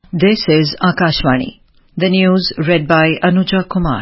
This is Akashvani. The news read by Anuja Kumar.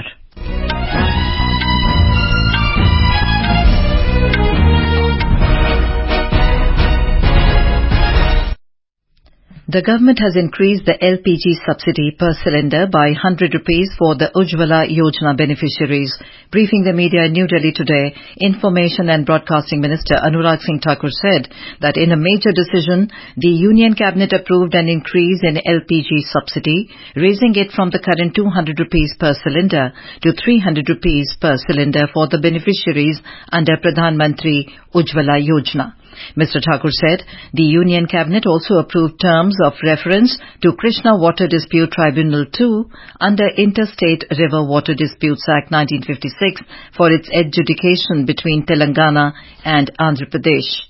The government has increased the LPG subsidy per cylinder by 100 rupees for the Ujjwala Yojana beneficiaries. Briefing the media in New Delhi today, Information and Broadcasting Minister Anurag Singh Thakur said that in a major decision, the Union Cabinet approved an increase in LPG subsidy, raising it from the current 200 rupees per cylinder to 300 rupees per cylinder for the beneficiaries under Pradhan Mantri Ujjwala Yojana. Mr. Thakur said the Union Cabinet also approved terms of reference to Krishna Water Dispute Tribunal 2 under Interstate River Water Disputes Act 1956 for its adjudication between Telangana and Andhra Pradesh.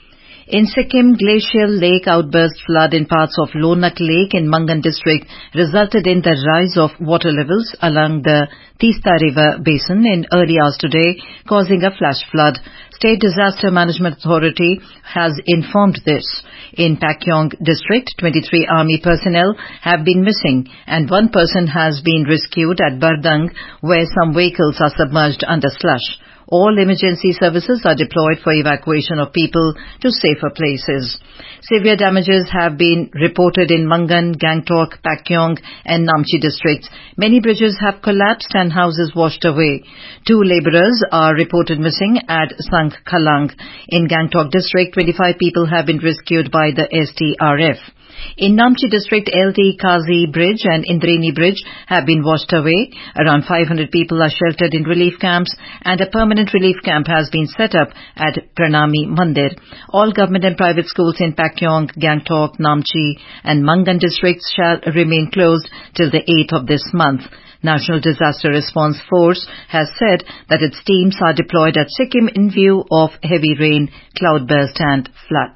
In Sikkim, glacial lake outburst flood in parts of Lonak Lake in Mangan district resulted in the rise of water levels along the Teesta River basin in early hours today, causing a flash flood. State Disaster Management Authority has informed this. In Pakyong district, 23 army personnel have been missing and one person has been rescued at Bardang, where some vehicles are submerged under slush. All emergency services are deployed for evacuation of people to safer places. Severe damages have been reported in Mangan, Gangtok, Pakyong and Namchi districts. Many bridges have collapsed and houses washed away. 2 labourers are reported missing at Sangh Khalang. In Gangtok district, 25 people have been rescued by the SDRF. In Namchi district, LT Kazi Bridge and Indreni Bridge have been washed away. Around 500 people are sheltered in relief camps and a permanent relief camp has been set up at Pranami Mandir. All government and private schools in Pakyong, Gangtok, Namchi and Mangan districts shall remain closed till the 8th of this month. National Disaster Response Force has said that its teams are deployed at Sikkim in view of heavy rain, cloudburst and flood.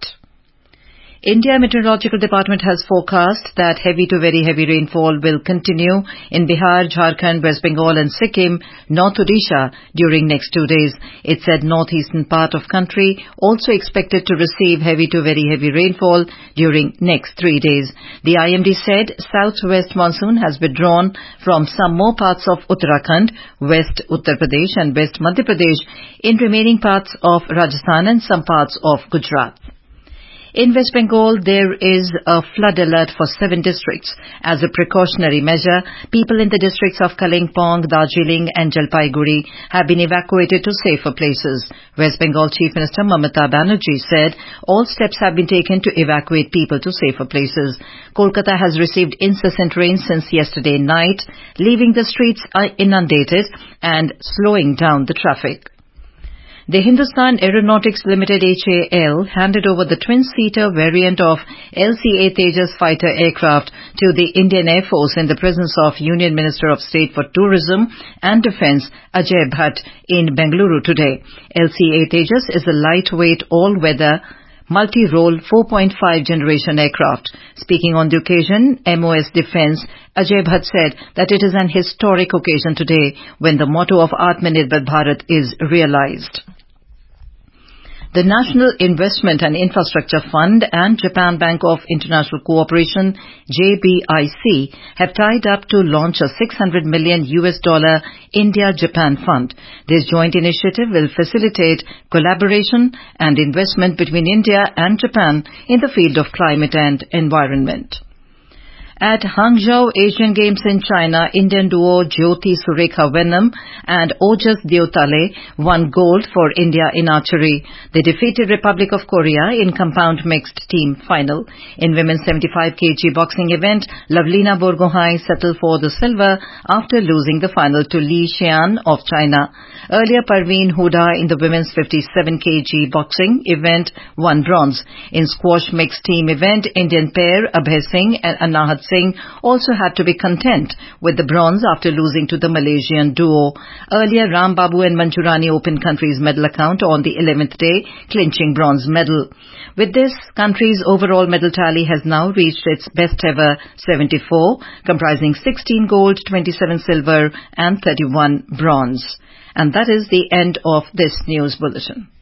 India Meteorological Department has forecast that heavy to very heavy rainfall will continue in Bihar, Jharkhand, West Bengal and Sikkim, North Odisha during next 2 days. It said northeastern part of country also expected to receive heavy to very heavy rainfall during next 3 days. The IMD said southwest monsoon has withdrawn from some more parts of Uttarakhand, West Uttar Pradesh and West Madhya Pradesh in remaining parts of Rajasthan and some parts of Gujarat. In West Bengal, there is a flood alert for 7 districts. As a precautionary measure, people in the districts of Kalimpong, Darjeeling and Jalpaiguri have been evacuated to safer places. West Bengal Chief Minister Mamata Banerjee said all steps have been taken to evacuate people to safer places. Kolkata has received incessant rain since yesterday night, leaving the streets inundated and slowing down the traffic. The Hindustan Aeronautics Limited HAL handed over the twin-seater variant of LCA Tejas fighter aircraft to the Indian Air Force in the presence of Union Minister of State for Tourism and Defence Ajay Bhatt in Bengaluru today. LCA Tejas is a lightweight, all-weather, multi-role 4.5 generation aircraft. Speaking on the occasion, MOS Defence Ajay Bhatt said that it is an historic occasion today when the motto of Atmanirbhar Bharat is realized. The National Investment and Infrastructure Fund and Japan Bank of International Cooperation, JBIC, have tied up to launch a $600 million India-Japan fund. This joint initiative will facilitate collaboration and investment between India and Japan in the field of climate and environment. At Hangzhou Asian Games in China, Indian duo Jyoti Surekha Venom and Ojas Deotale won gold for India in archery. They defeated Republic of Korea in compound mixed team final. In women's 75 kg boxing event, Lavlina Borgohain settled for the silver after losing the final to Li Xian of China. Earlier, Parveen Huda in the women's 57 kg boxing event won bronze. In squash mixed team event, Indian pair Abhay Singh and Anahat Singh also had to be content with the bronze after losing to the Malaysian duo. Earlier, Ram Babu and Manchurani opened country's medal account on the 11th day, clinching bronze medal. With this, country's overall medal tally has now reached its best ever 74, comprising 16 gold, 27 silver and 31 bronze. And that is the end of this news bulletin.